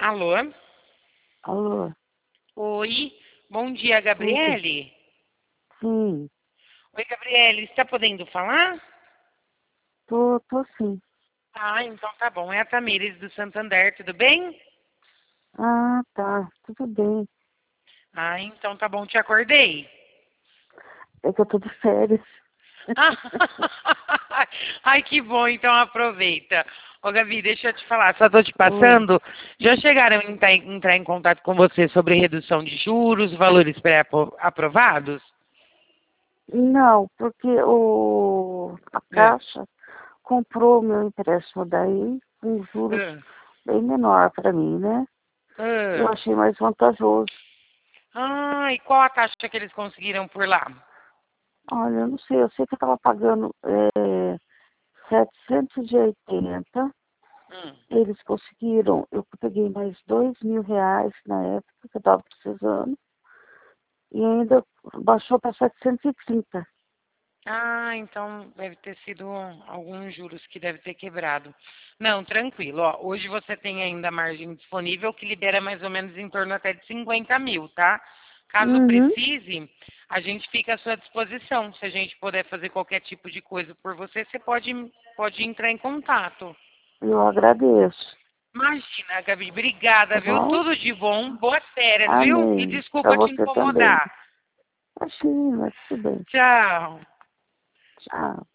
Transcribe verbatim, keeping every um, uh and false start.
Alô? Alô? Oi, bom dia, Oi? Gabriele. Sim, Oi, Gabriele, está podendo falar? tô, tô sim. Ah, então tá bom. É a Tamires do Santander, tudo bem? Ah, tá, tudo bem. Ah, então tá bom, te acordei. É que eu tô de férias. Ah, ai, que bom, então aproveita. Ô, Gabi, deixa eu te falar, só tô te Oi. passando. Já chegaram a entrar em entrar em contato com você sobre redução de juros, valores pré-aprovados? Não, porque o, a É. Caixa comprou meu empréstimo daí com juros É. bem menor para mim, né? Eu É. achei mais vantajoso. Ah, e qual a taxa que eles conseguiram por lá? Olha, eu não sei, eu sei que eu estava pagando é, setecentos e oitenta. Hum. Eles conseguiram, eu peguei mais dois mil reais na época que eu estava precisando. E ainda baixou para setecentos e trinta. Ah, então deve ter sido alguns juros que deve ter quebrado. Não, tranquilo. Ó, hoje você tem ainda margem disponível que libera mais ou menos em torno até de cinquenta mil, tá? Caso Uhum, precise, a gente fica à sua disposição. Se a gente puder fazer qualquer tipo de coisa por você, você pode, pode entrar em contato. eu agradeço, Imagina, Gabi, obrigada, tá viu? bom? Tudo de bom, boas férias, viu? E Amém. Para desculpa te você também. incomodar. Imagina, tudo bem. Tchau. Tchau.